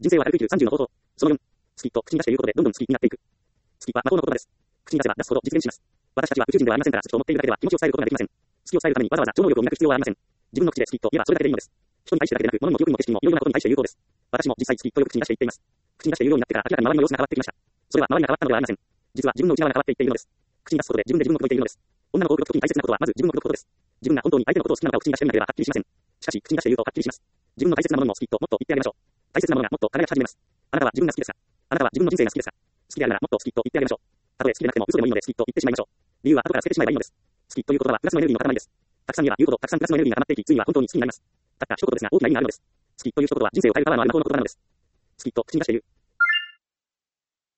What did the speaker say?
人生を明るく生きる30の方法。その4。好きと口に出して言うことでどんどん好きになっていく。好きは魔法の言葉です。口に出せば出すほど実現します。私たちは宇宙人ではありませんから好きと思っているだけでは気持ちを伝えることができません。好きを伝えるためにわざわざ超能力を磨く必要はありません。自分の口で好きと言えばそれだけでいいのです。人に対してだけでなく、物にも記憶にも景色にもいろいろなことに対して有効です。私も実際好きとよく口に出して言っています。口に出して言うようになってから明らかに周りの様子が変わってきました。それは周りが変わったのではありません。実は自分の内側が変わっていっているのです。口に出すことで自分で自分を口説いているのです。女の子を口説くときに大切なことはまず自分を口説くことです。自分が本当に相手のことを好きなのかを口に出してみなければはっきりしません。しかし、口に出して言うとはっきりします。自分の大切なものも好きともっと言ってあげましょう。大切なものがもっと輝き始めます。あなたは自分が好きですか？あなたは自分の人生が好きですか？好きであるならもっと好きと言ってあげましょう。たとえ好きでなくても嘘でもいいので好きと言ってしまいましょう。理由は後から捨ててしまえばいいのです。好きという言葉はプラスのエネルギーの塊です。たくさん言えば言うほどたくさんプラスのエネルギーが溜まっていき、ついには本当に好きになります。たった一言ですが大きな意味があるのです。好きという一言は人生を変えるパワーのある魔法の言葉なのです。好きと口に出して言う。